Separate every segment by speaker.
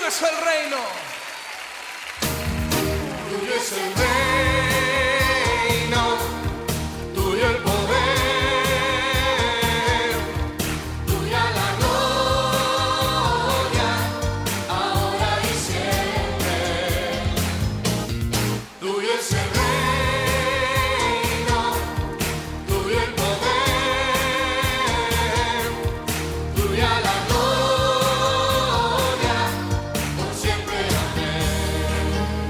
Speaker 1: es el reino.
Speaker 2: Tuyo es el reino, tuyo el poder, tuya la gloria, ahora y siempre. Tuyo es el reino, tuyo el poder, tuya la gloria, por siempre. Amén.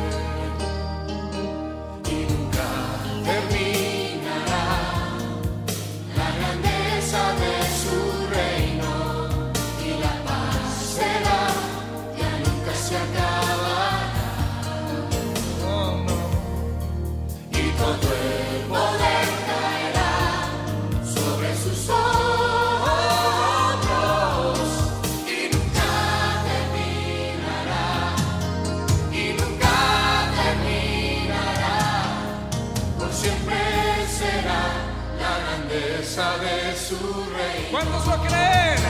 Speaker 2: Y nunca terminará la grandeza de su reino, y la paz será, ya nunca se acabará. Y todo el poder caerá sobre sus hombros, y nunca terminará, y nunca terminará. Por siempre será la grandeza de su reino.
Speaker 1: ¿Cuántos lo creen?